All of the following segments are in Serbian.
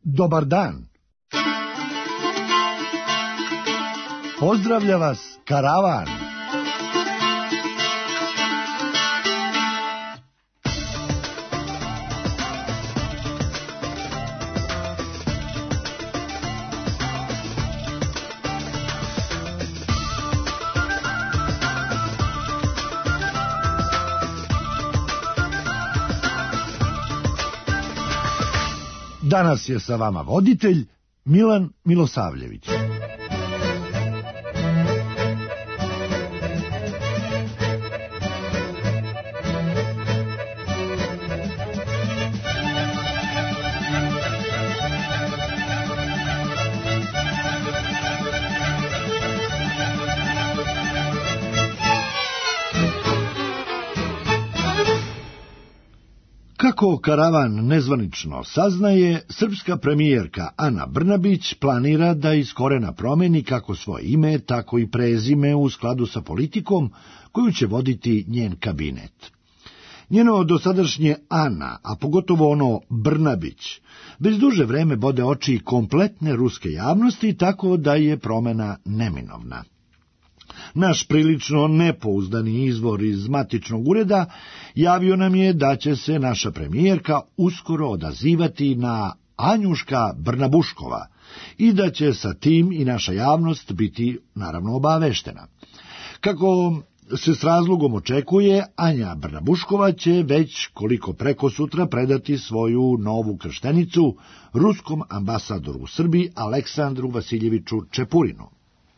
Dobar dan. Pozdravlja vas karavan. Danas je sa vama voditelj Milan Milosavljević. Kako karavan nezvanično saznaje, srpska premijerka Ana Brnabić planira da iz korena promeni kako svoje ime, tako i prezime u skladu sa politikom koju će voditi njen kabinet. Njeno dosadašnje Ana, a pogotovo ono Brnabić, već duže vreme bode oči kompletne ruske javnosti, tako da je promena neminovna. Naš prilično nepouzdani izvor iz matičnog ureda javio nam je da će se naša premijerka uskoro odazivati na Anjuška Brnabuškova i da će sa tim i naša javnost biti naravno obaveštena. Kako se s razlogom očekuje, Anja Brnabuškova će već koliko preko sutra predati svoju novu krštenicu ruskom ambasadoru u Srbiji Aleksandru Vasiljeviću Čepurinu.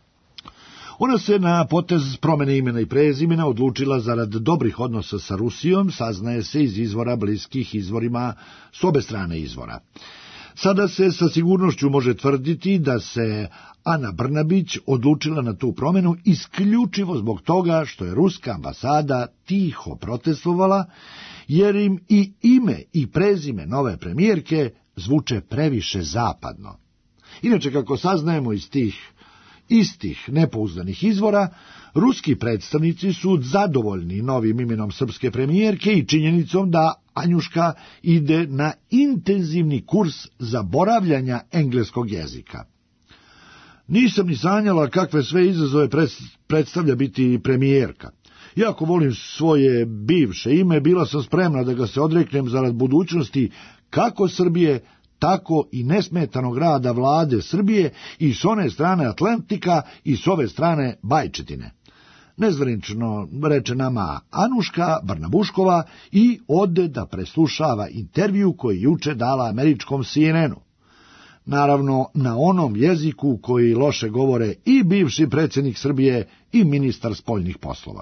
Ona se na potez promene imena i prezimena odlučila zarad dobrih odnosa sa Rusijom, saznaje se iz izvora bliskih izvorima s obe strane izvora. Sada se sa sigurnošću može tvrditi da se Ana Brnabić odlučila na tu promenu isključivo zbog toga što je ruska ambasada tiho protestovala, jer im i ime i prezime nove premijerke zvuče previše zapadno. Inače, kako saznajemo iz tih istih nepouzdanih izvora, ruski predstavnici su zadovoljni novim imenom srpske premijerke i činjenicom da Anjuška ide na intenzivni kurs zaboravljanja engleskog jezika. Nisam ni sanjala kakve sve izazove predstavlja biti premijerka. Iako volim svoje bivše ime, bila sam spremna da ga se odreknem zarad budućnosti kako Srbije, tako i nesmetanog rada vlade Srbije i s one strane Atlantika i s ove strane Bajčetine. Nezvanično reče nama Anuška Brnabuškova i ode da preslušava intervju koji juče dala američkom CNN-u. Naravno, na onom jeziku koji loše govore i bivši predsjednik Srbije i ministar spoljnih poslova.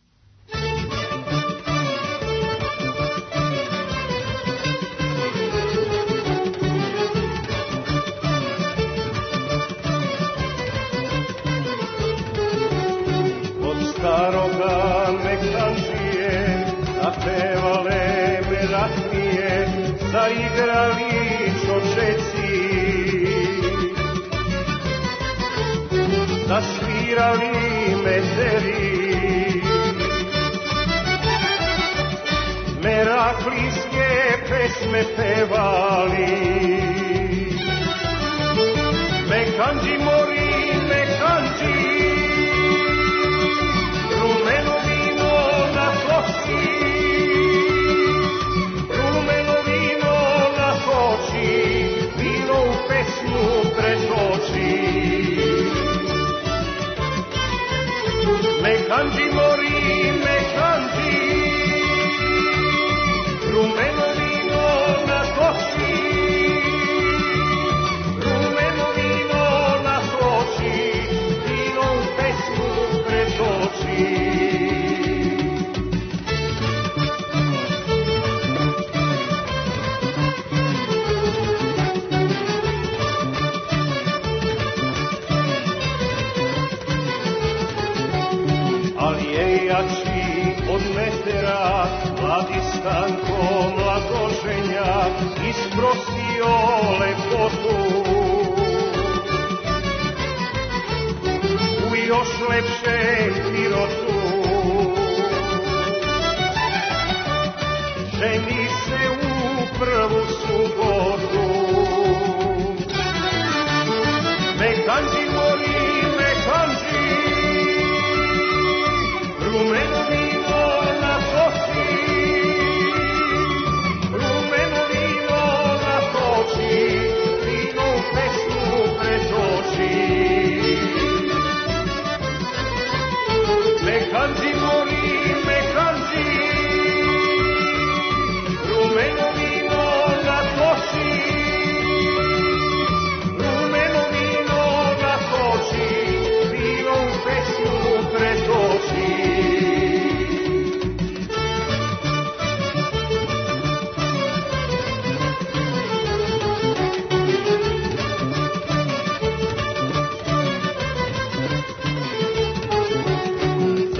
Staroga mekančije, zapevale melatnije, zaigrali čočeci, zasvirali meteri, meraklijske pesme pevali. Mekanđi mori, mekanđi, rumeno vino na koči, rumeno vino na koči, vino u pesmu pretoči. Mekanđi mori, mekanđi, rumeno vino na koči, rumeno vino na koči, vino u pesmu pretoči. Od metera, mladi Stanko mladoženja, isprosio lepotu. U još lepše Pirotu, ženi se u prvu subotu.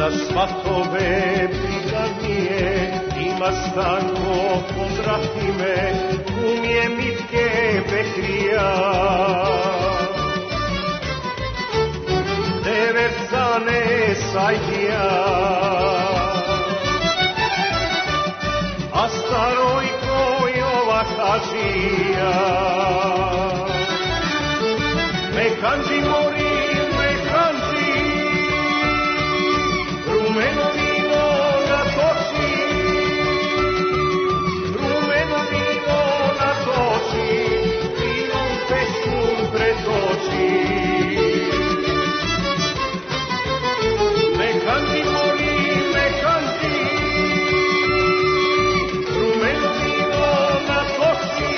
za svatove brigadnije, ima Stanko, pozdravi me, umije Mitke Behrija. Devercane Sajdija, a Starojko Jova Hađija. Mekanđi mori, mekanđi, rumeno vino natoči, rumeno vino natoči, vinom pesmu pretoči. Mekanđi mori, mekanđi, rumeno vino natoči,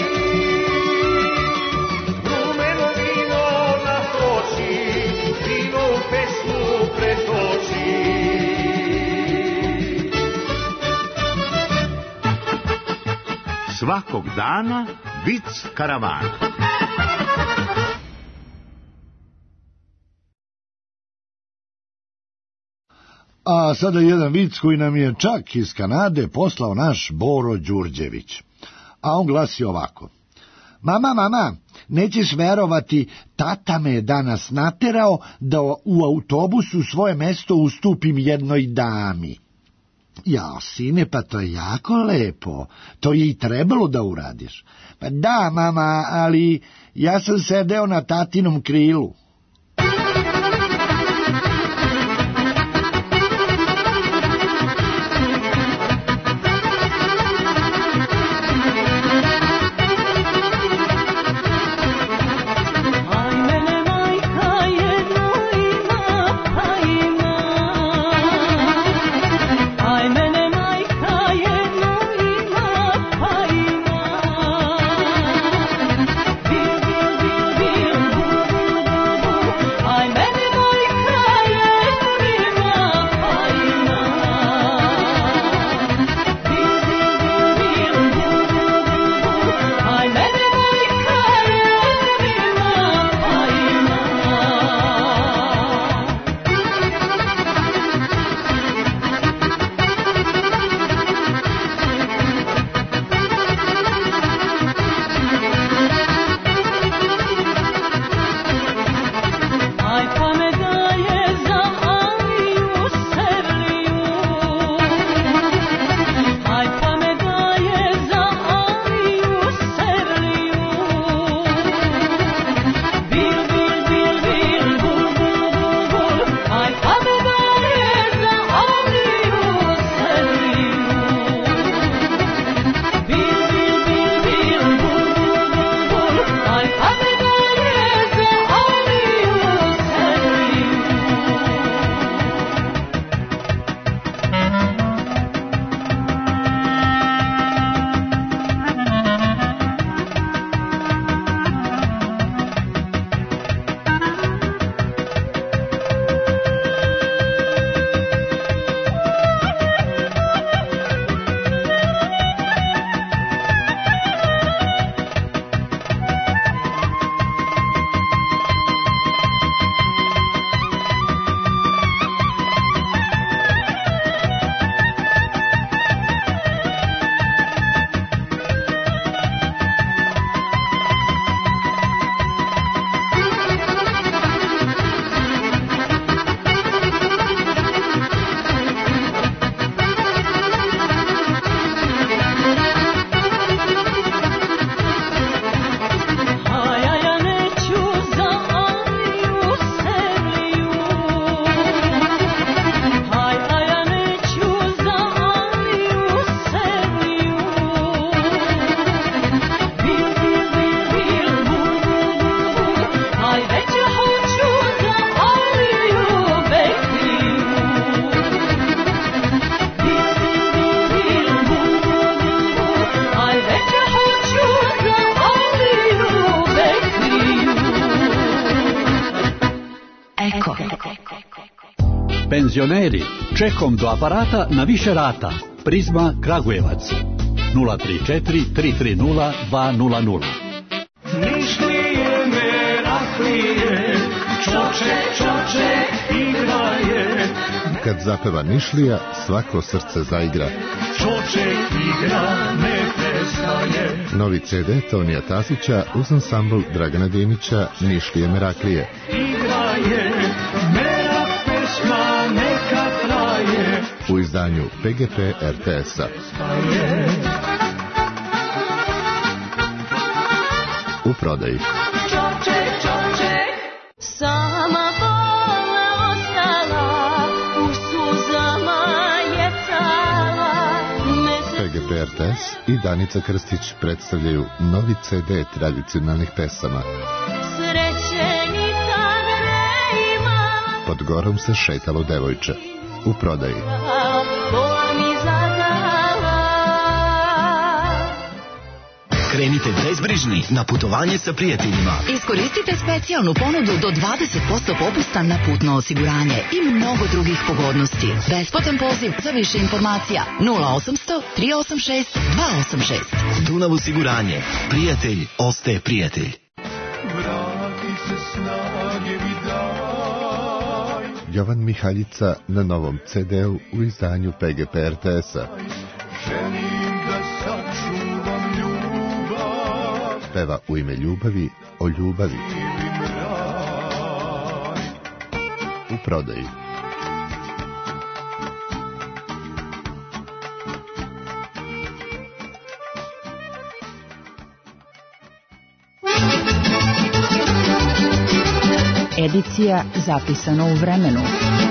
rumeno vino natoči, vinom pesmu pretoči. Svakog dana vic karavana. A sada jedan vic koji nam je čak iz Kanade poslao naš Boro Đurđević. A on glasi ovako. Mama, nećeš verovati, tata me je danas naterao da u autobusu svoje mesto ustupim jednoj dami. Ja, sine, pa to je jako lepo, to je i trebalo da uradiš. Pa da, mama, ali ja sam sedeo na tatinom krilu. Penzioneri, čekom do aparata na više rata. Prizma Kragujevac 034 330 200. Nišlije meraklije, čoče igraje. Kad zapeva Nišlija, svako srce zaigra. Čoček igra, ne prestaje. Novi CD Tonija Tasića uz ansambl Dragana Dimića, Nišlije Meraklije. Igra je, merak pesma neka traje. U izdanju PGP RTS-a. U prodaji. Sama bola ostala, u suzama je cala. PGP RTS i Danica Krstić predstavljaju novi CD tradicionalnih pesama. Sreće nikad ne imala. Pod gorom se šetalo devojče. U prodaji. Bola mi zadala. Krenite bezbrižni na putovanje sa prijateljima. Iskoristite specijalnu ponudu do 20% popusta na putno osiguranje i mnogo drugih pogodnosti. Besplatan poziv za više informacija 0800 386 286. Dunav osiguranje. Prijatelj ostaje prijatelj. Vrati se snage mi daj. Jovan Mihaljica na novom CD-u u izdanju PGP RTS-a. Želim da sačuvam ljubav. Peva u ime ljubavi o ljubavi. U prodaji. Edicija zapisano u vremenu.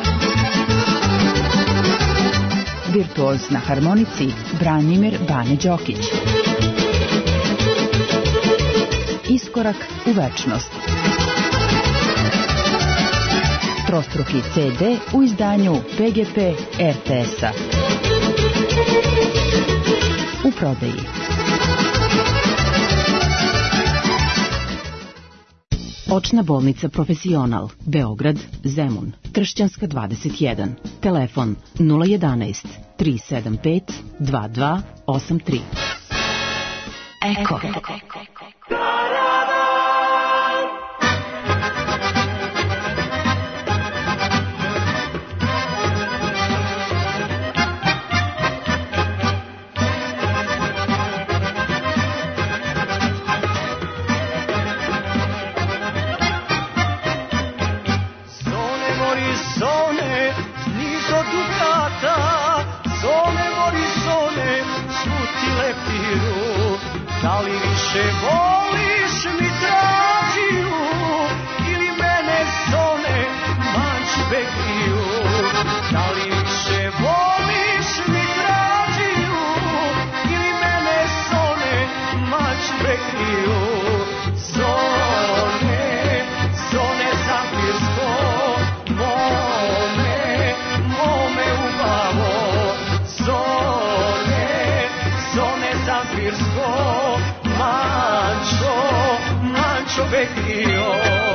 Virtuoz na harmonici Branimir Bane Đokić. Iskorak u večnost. Trostruki CD u izdanju PGP RTS-a. U prodaji. Očna bolnica Profesional, Beograd, Zemun, Kršćanska 21, telefon 011 375 2283. Eko. Da li više voliš mi tražiju ili mene zone mančbe kriju? Da li više voliš mi tražiju ili mene zone mančbe kriju? Zone, zone zapirsko, mome, mome ubavo. Zone, zone zapirsko, Mančo, Mančo Bekrio.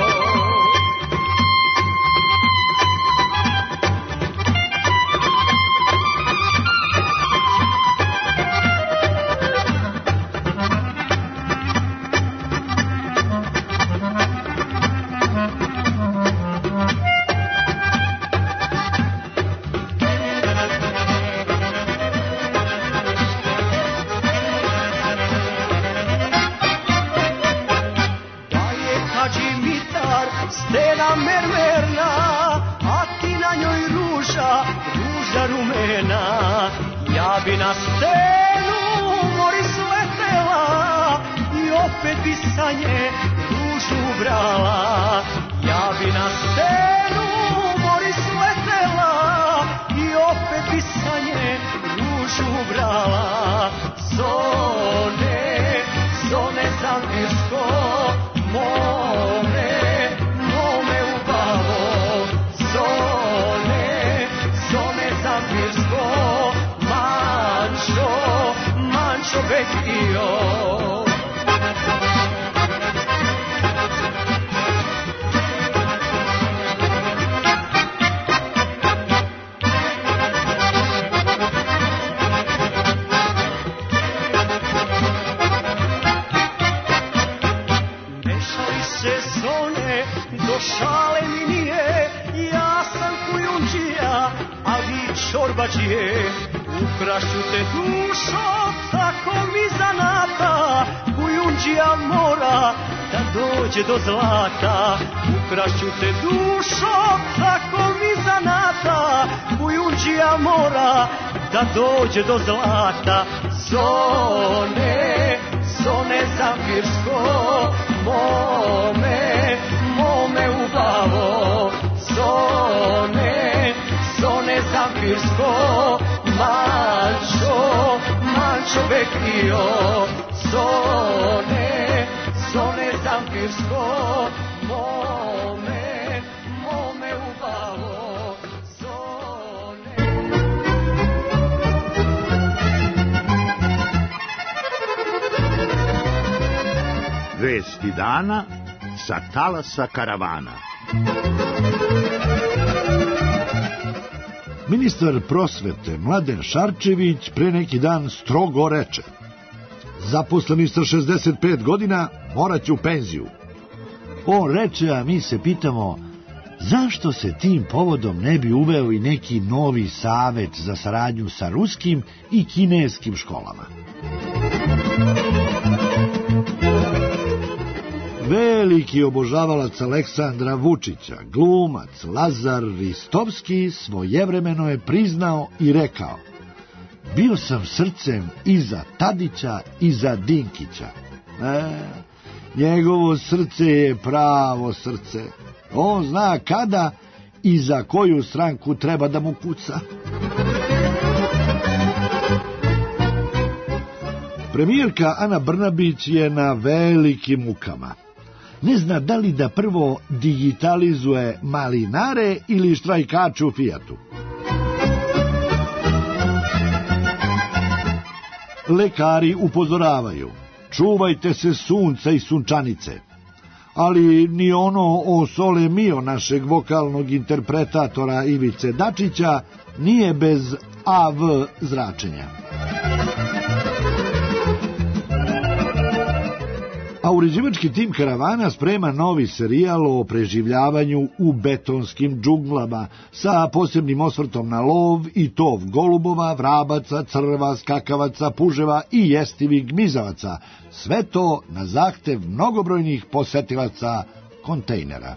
Stena mermerna, a ti na njoj ruža, ruža rumena. Ja bi na stenu mori sletela i opet bi sa nje ružu brala. Ja bi na stenu mori sletela i opet bi sa nje ružu brala. Zone, zone zavirsko, more, mome ubavo. Zone, zone zavirsko, Mančo, Mančo Bekrio. Do šale mi nije, ja sam kujundžija, ali čorbačije, ukrašću te dušo, tako mi zanata, Kujundžija mora da dođe do zlata. Ukrašću te dušo, tako mi zanata, Kujundžija mora da dođe do zlata. Zone, zone zamfirsko, mome, mome ubavo. Zone, zone zamfirsko, mančo, mančo bekio. Zone, zone zamfirsko, mome, mome ubavo. Vesti dana sa talasa karavana. Ministar prosvete Mladen Šarčević pre neki dan strogo reče: zaposleni sa 65 godina morat će u penziju. On reče, a mi se pitamo, zašto se tim povodom ne bi uveo i neki novi savet za saradnju sa ruskim i kineskim školama? Veliki obožavalac Aleksandra Vučića, glumac Lazar Ristovski, svojevremeno je priznao i rekao: bio sam srcem i za Tadića i za Dinkića. Njegovo srce je pravo srce. On zna kada i za koju stranku treba da mu kuca. Premijerka Ana Brnabić je na velikim mukama. Ne zna da li da prvo digitalizuje malinare ili štrajkače u Fijatu. Lekari upozoravaju: čuvajte se sunca i sunčanice. Ali ni ono o sole mio našeg vokalnog interpretatora Ivice Dačića nije bez AV zračenja. A uređivački tim karavana sprema novi serijal o preživljavanju u betonskim džunglama sa posebnim osvrtom na lov i tov golubova, vrabaca, crva, skakavaca, puževa i jestivih gmizavaca. Sve to na zahtev mnogobrojnih posetilaca kontejnera.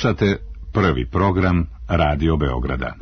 Slušate prvi program Radio Beograda.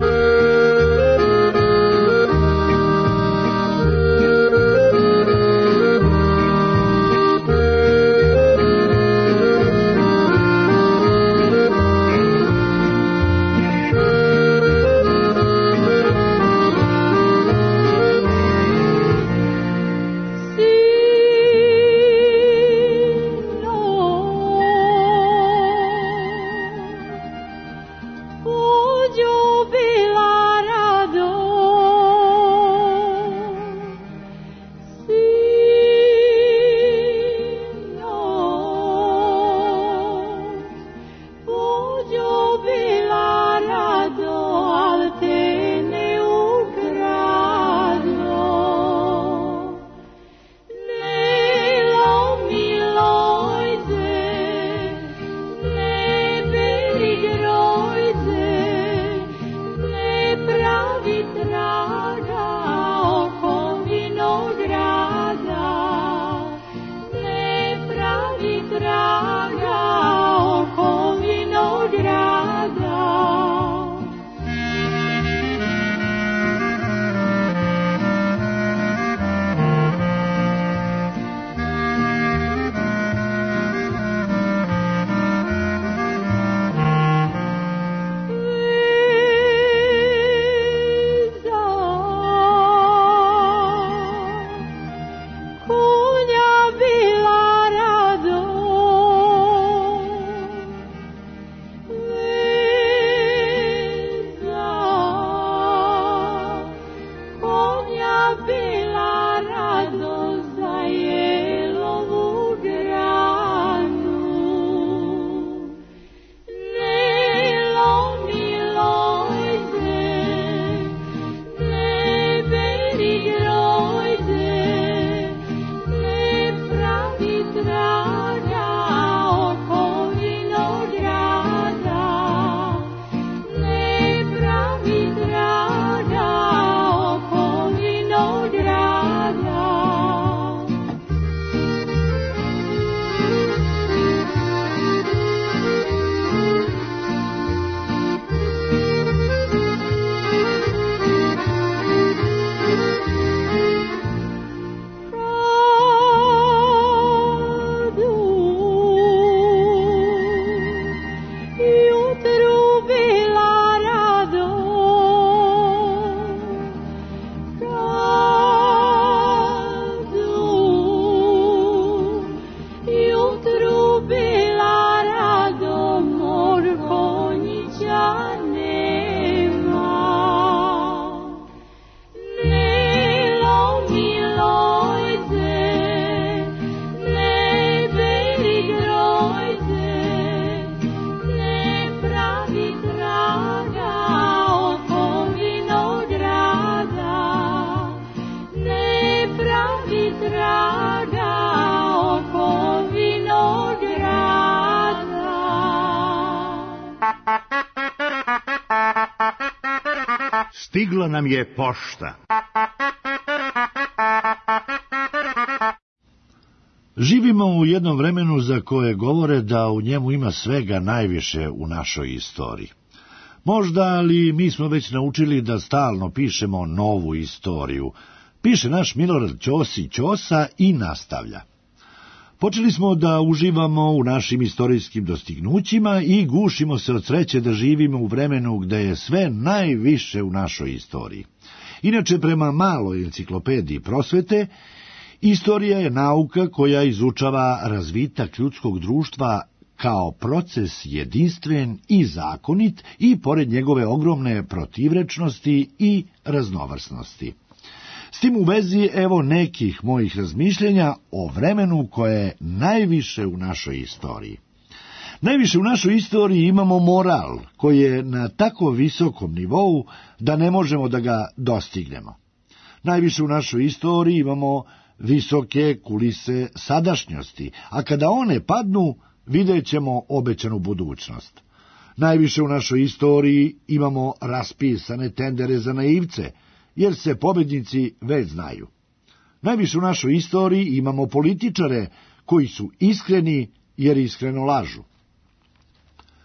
Stigla nam je pošta. Živimo u jednom vremenu za koje govore da u njemu ima svega najviše u našoj istoriji. Možda, ali mi smo već naučili da stalno pišemo novu istoriju. Piše naš Milorad Ćosi Ćosa i nastavlja. Počeli smo da uživamo u našim istorijskim dostignućima i gušimo se od sreće da živimo u vremenu gde je sve najviše u našoj istoriji. Inače, prema maloj enciklopediji prosvete, istorija je nauka koja izučava razvitak ljudskog društva kao proces jedinstven i zakonit i pored njegove ogromne protivrečnosti i raznovrsnosti. S tim u vezi, evo nekih mojih razmišljenja o vremenu koje je najviše u našoj istoriji. Najviše u našoj istoriji imamo moral, koji je na tako visokom nivou da ne možemo da ga dostignemo. Najviše u našoj istoriji imamo visoke kulise sadašnjosti, a kada one padnu, vidjet ćemo obećanu budućnost. Najviše u našoj istoriji imamo raspisane tendere za naivce, jer se pobednici već znaju. Najviše u našoj istoriji imamo političare koji su iskreni jer iskreno lažu.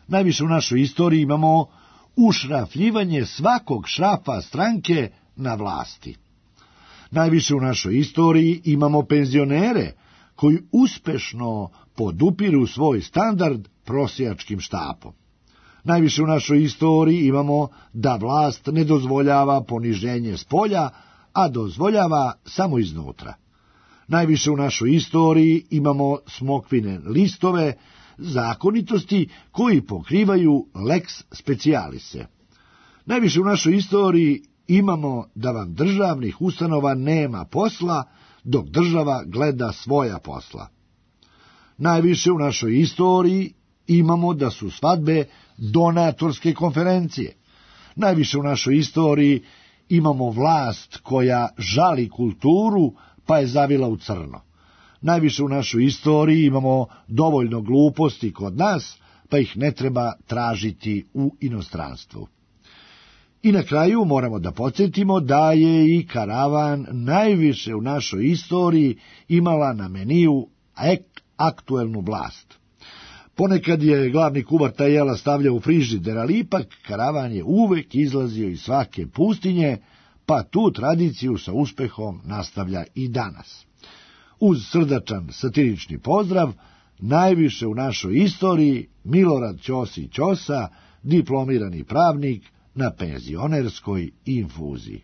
Najviše u našoj istoriji imamo ušrafljivanje svakog šrafa stranke na vlasti. Najviše u našoj istoriji imamo penzionere koji uspešno podupiru svoj standard prosjačkim štapom. Najviše u našoj istoriji imamo da vlast ne dozvoljava poniženje spolja, a dozvoljava samo iznutra. Najviše u našoj istoriji imamo smokvine listove, zakonitosti koji pokrivaju lex specialise. Najviše u našoj istoriji imamo da vam državnih ustanova nema posla, dok država gleda svoja posla. Najviše u našoj istoriji imamo da su svadbe donatorske konferencije. Najviše u našoj istoriji imamo vlast koja žali kulturu, pa je zavila u crno. Najviše u našoj istoriji imamo dovoljno gluposti kod nas, pa ih ne treba tražiti u inostranstvu. I na kraju moramo da podsjetimo da je i karavan najviše u našoj istoriji imala na meniju aktuelnu vlast. Ponekad je glavni kuvar ta jela stavljao u frižider, ali ipak karavan je uvek izlazio iz svake pustinje, pa tu tradiciju sa uspehom nastavlja i danas. Uz srdačan satirični pozdrav, najviše u našoj istoriji Milorad Ćosi Ćosa, diplomirani pravnik na penzionerskoj infuziji.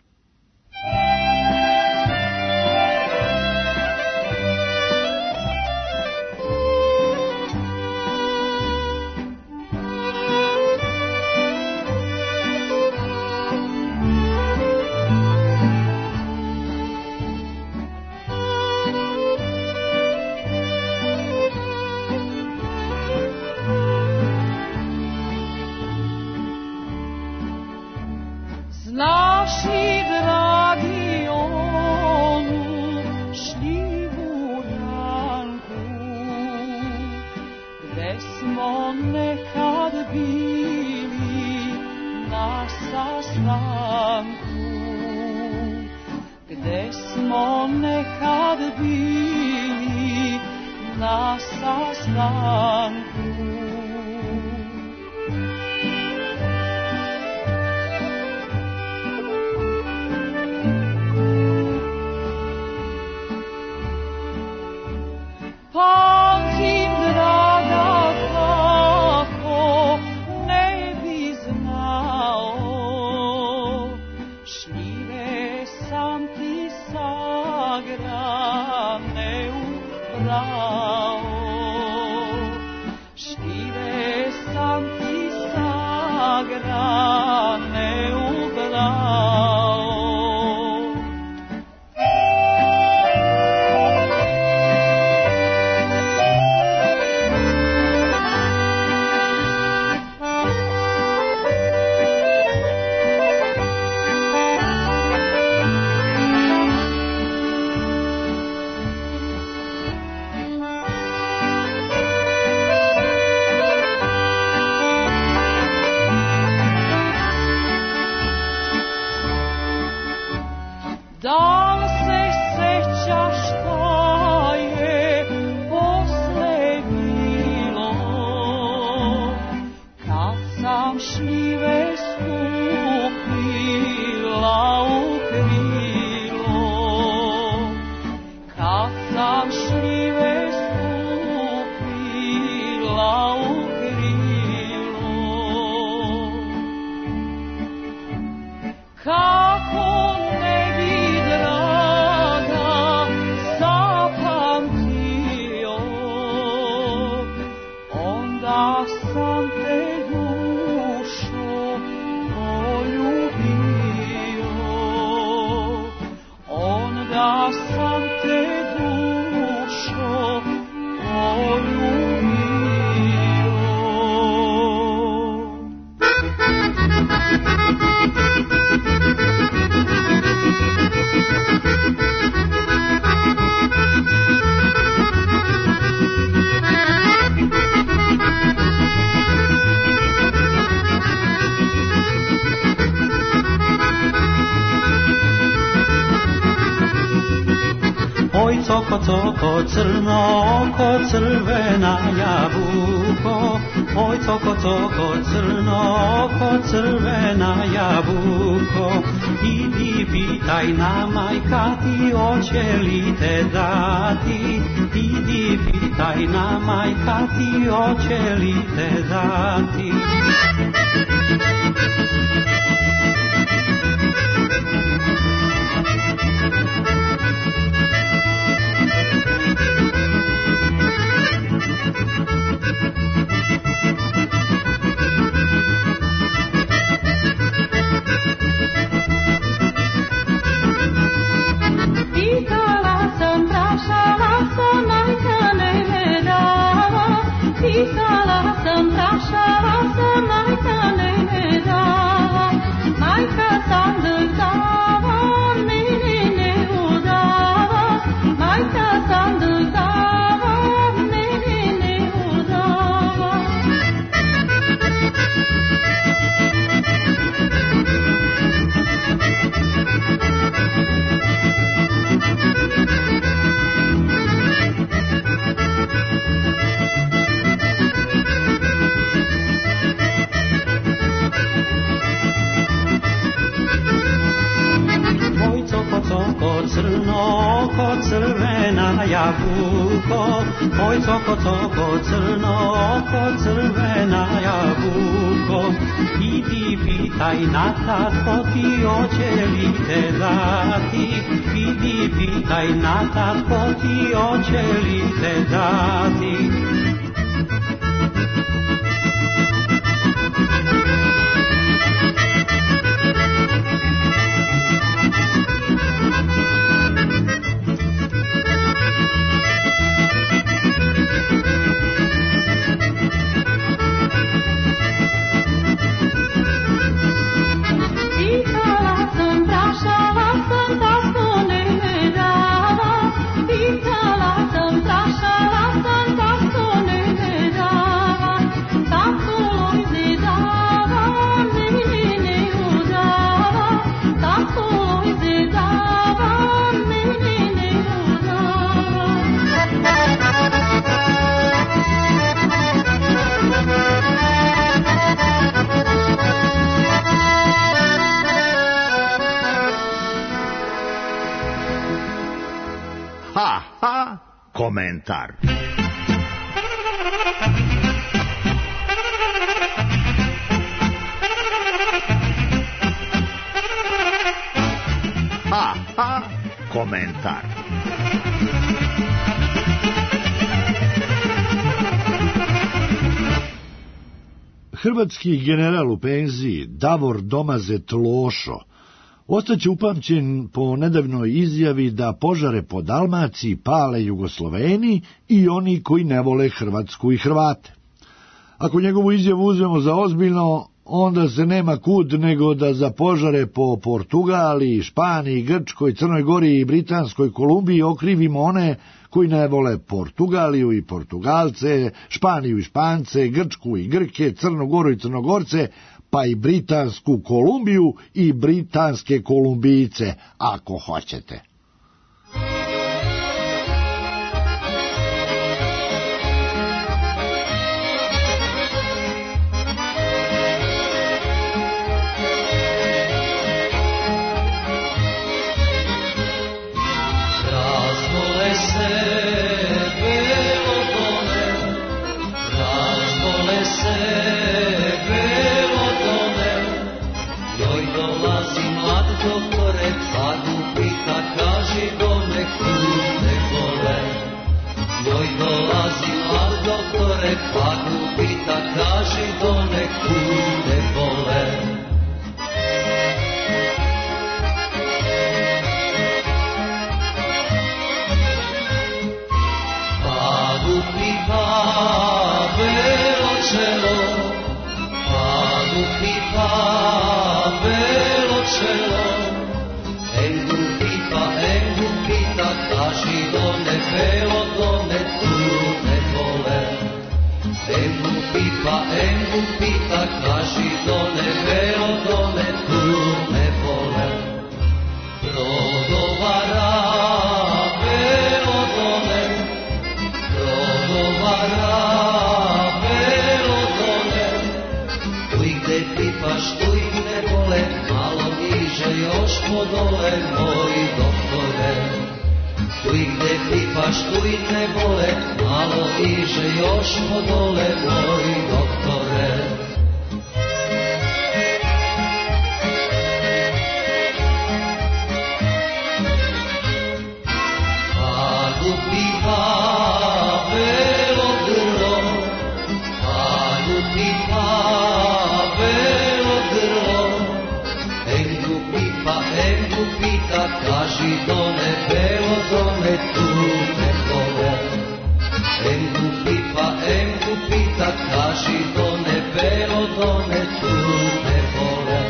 Znaš li, dragi, onu šljivu ranku, gde smo nekad bili na sastanku, gde smo nekad bili na sastanku. Pamtim, draga, kako ne bi znao, šljive sam ti sagrane ubrao, šljive sam ti sagrane ubrao. Da li se sećaš šta je posle bilo, kad sam šljive skupila u krilo, kad sam šljive skupila u krilo, kako sam te dušo poljubio, onda sam te dušo poljubio. Oj coko, crno oko, crvena jabuko. Oj, coko, crno oko, crvena jabuko. Idi pitaj na majka ti, oće li te dati. Idi pitaj na majka ti, oće li te dati. Pisala sam, prašala sam, majka ne dala, majka sam drzava, mene ne udava, majka sam drzava, mene ne udava. Crno oko, crvena jabuko. Oj, coko, crno oko, crvena jabuko. Idi pitaj na tatko ti, oće li te dati. Idi pitaj na tatko ti, oće li te dati. Komentar. Komentar. Hrvatski general u penziji Davor Domazet Lošo ostaće upamćen po nedavnoj izjavi da požare po Dalmaciji pale Jugosloveni i oni koji ne vole Hrvatsku i Hrvate. Ako njegovu izjavu uzmemo za ozbiljno, onda se nema kud nego da za požare po Portugaliji, Španiji, Grčkoj, Crnoj Gori i Britanskoj Kolumbiji okrivimo one koji ne vole Portugaliju i Portugalce, Španiju i Špance, Grčku i Grke, Crnu Goru i Crnogorce, pa i Britansku Kolumbiju i britanske Kolumbijce, ako hoćete. Progovara, velo podole, moj doktore. Tu i gde pipaš, tu i ne bole, malo iže još podole, moj doktore. Padu pipa, belo grlo, padu pipa, belo grlo, engu pita, kaži done, belo done, tu ne bole. Engu pita, kaži done, belo done, tu ne bole.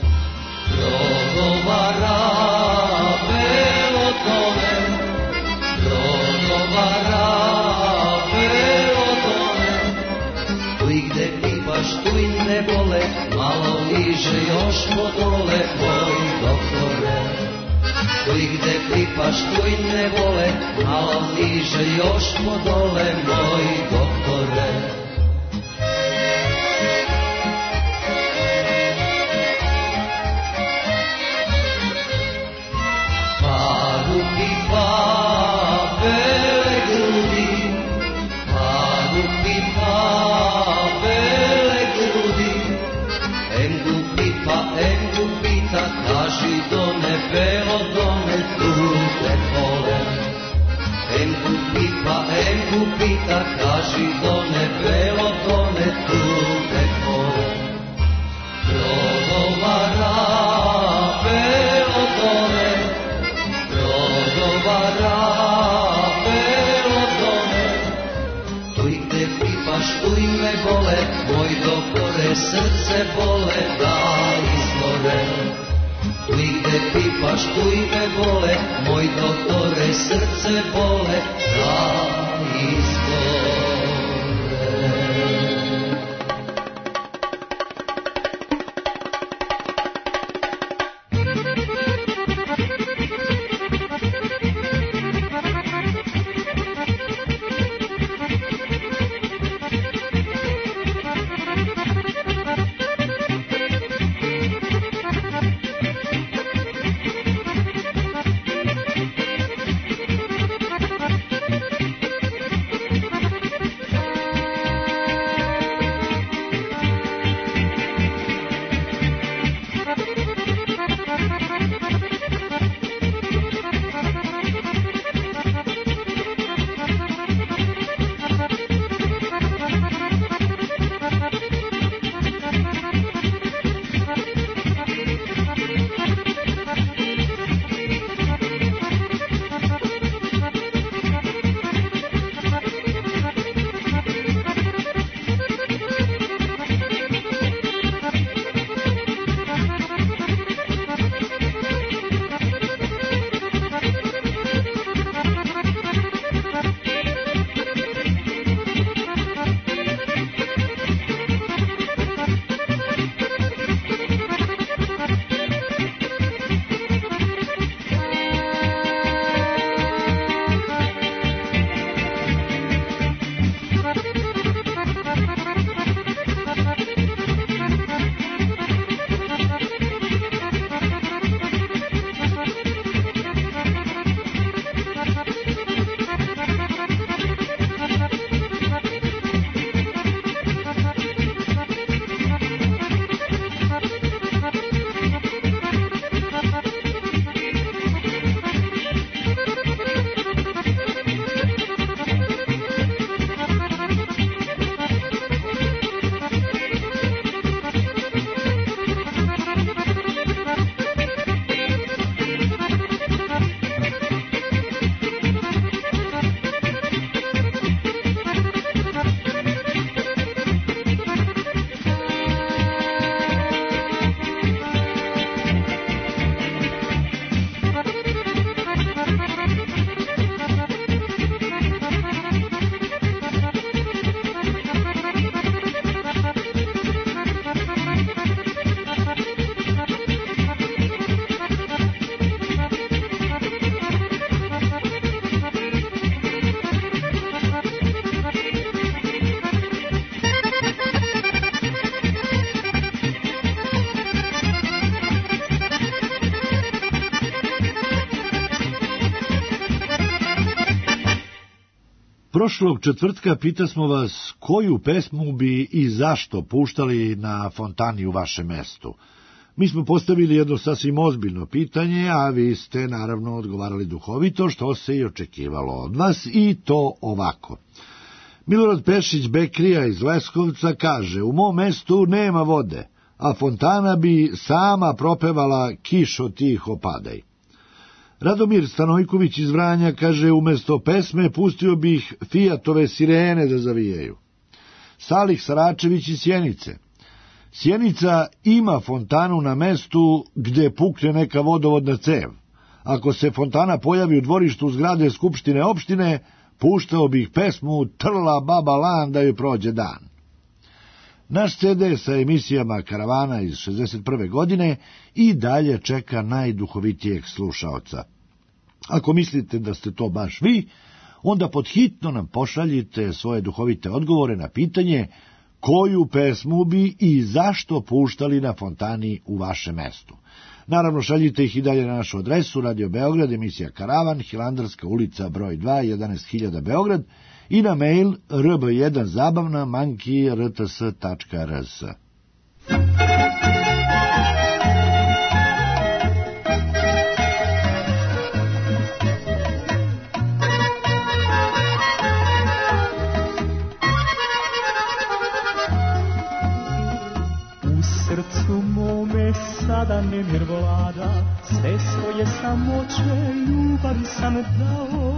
Brodovara, belo done, brodovara, belo done, tu i gde pipaš, tu i ne bole, malo niže još podole, moj doktore. Tu i gde pipaš, tu i ne bole, malo niže još podole, moj doktore. Padu pipa, bele grudi, padu pipa, bele grudi, engu pita, kaži done, belo done, tu te bole. Engu pita, kaži done, belo done, tu te bole. Brodovara, belo done, brodovara, belo done, tu i gde pipaš, tu i me bole, moj doktore, srce bole, da izgore. Tu i gde pipaš, tu i me bole, moj doktore, srce bole, da izgore. Prošlog četvrtka pitasmo vas koju pesmu bi i zašto puštali na fontani u vašem mestu. Mi smo postavili jedno sasvim ozbiljno pitanje, a vi ste naravno odgovarali duhovito, što se i očekivalo od vas, i to ovako. Milorad Pešić Bekrija iz Leskovca kaže: u mom mestu nema vode, a fontana bi sama propevala Kišo tiho padaj. Radomir Stanojković iz Vranja kaže: umesto pesme pustio bih Fijatove sirene da zavijaju. Salih Saračević iz Sjenice: Sjenica ima fontanu na mestu gde pukne neka vodovodna cev. Ako se fontana pojavi u dvorištu zgrade Skupštine opštine, puštao bih pesmu Trla baba lan da joj prođe dan. Naš CD sa emisijama Karavana iz 61. godine i dalje čeka najduhovitijeg slušaoca. Ako mislite da ste to baš vi, onda podhitno nam pošaljite svoje duhovite odgovore na pitanje koju pesmu bi i zašto puštali na fontani u vašem mestu. Naravno, šaljite ih i dalje na našu adresu: Radio Beograd, emisija Karavan, Hilandarska ulica broj 2, 11.000 Beograd, i na mail rb1zabavna@rts.rs. U srcu mome sada nemir vlada, sve svoje samoće ljubavi sam dao.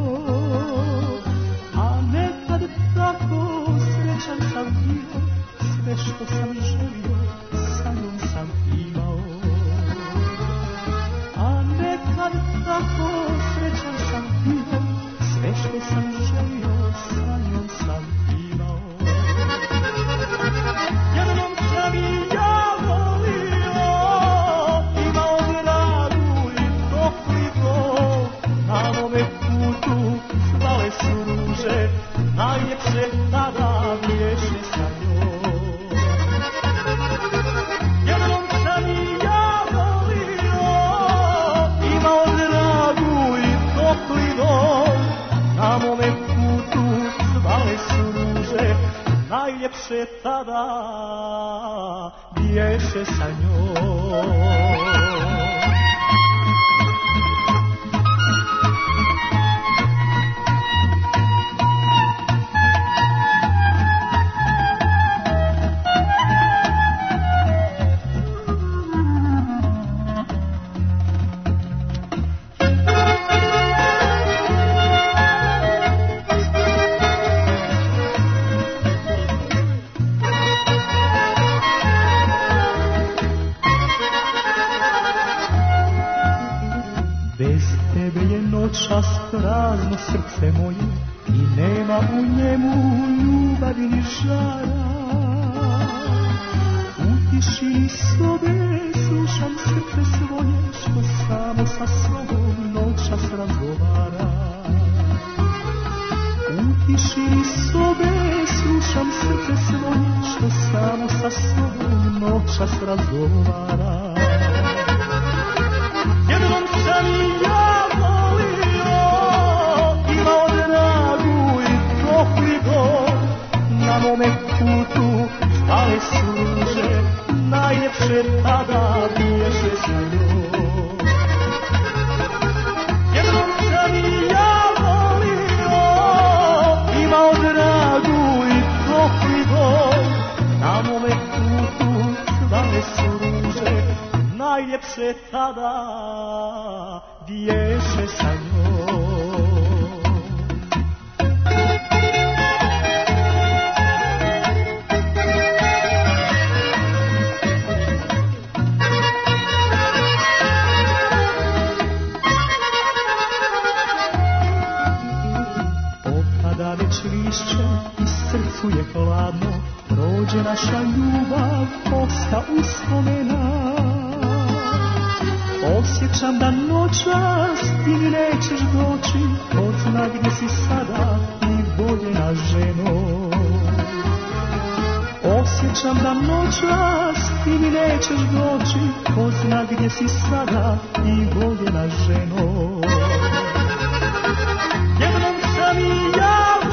Tako srećan sam bio, sve što sam želio, sa njom sam imao. A nekad tako srećan sam bio, sve što sam želio, sa njom sam imao. Jednom sam i ja volio, imao dragu i topli dom, na mome putu zvale su ruže, najljepše tada biješe sa njom. Jednom sam i ja volio, imao dragu i topli dom, na mome putu zvale su ruže, najljepše tada biješe sa njom. Noćas prazno srce moje i nema u njemu ljubavi ni žara. U tišini sobe slušam srce svoje što samo sa sobom noćas razgovara. U tišini sobe slušam srce svoje što samo sa sobom noćas razgovara. Jednom sam i ja na mome putu zvale su ruže, najljepše tada biješe sa njom. Jednom sam i ja volio, imao dragu i topli dom, na mome putu zvale su ruže, najljepše tada biješe sa njom. I srcu je hladno, prođe naša ljubav, osta uspomena. Osjećam da noćas ti mi nećeš doći, ko zna gdje si sada i voljena ženo. Osjećam da noćas ti mi nećeš doći, ko zna gdje si sada i voljena ženo. Jednom sam i ja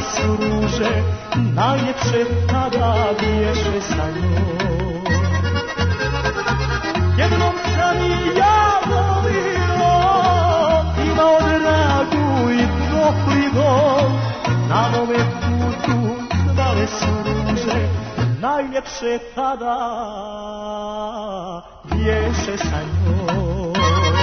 su ruže, najljepše tada biješe sa njom. Jednom sam i ja volio, imao dragu i topli dom, na mome putu zvale su ruže, najljepše tada biješe sa njom.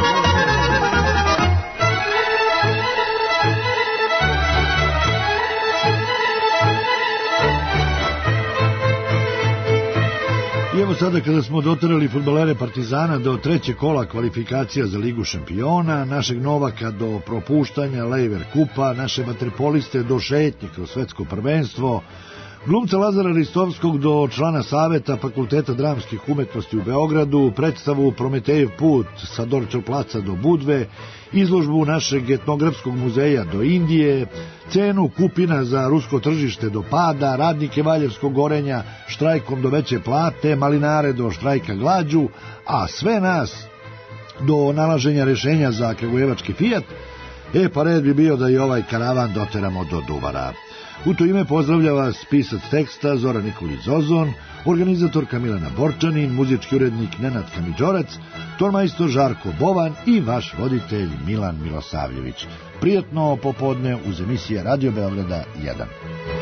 I evo sada kada smo doterali fudbalere Partizana do trećeg kola kvalifikacija za Ligu šampiona, našeg Novaka do propuštanja Lever kupa, naše vaterpoliste do šetnje kroz svetsko prvenstvo, glumca Lazara Ristovskog do člana Saveta Fakulteta dramskih umetnosti u Beogradu, predstavu Prometejev put sa Dorčev placa do Budve, izložbu našeg etnografskog muzeja do Indije, cenu kupina za rusko tržište do pada, radnike Valjevskog gorenja štrajkom do veće plate, malinare do štrajka glađu, a sve nas do nalaženja rešenja za kragujevački Fijat, pa red bi bio da i ovaj karavan doteramo do Duvara. U to ime pozdravlja vas pisac teksta Zoran Nikolić Zozon, organizatorka Milena Borčanin, muzički urednik Nenad Kamidžorac, tonmajstor Žarko Bovan i vaš voditelj Milan Milosavljević. Prijatno popodne uz emisije Radio Beograda 1.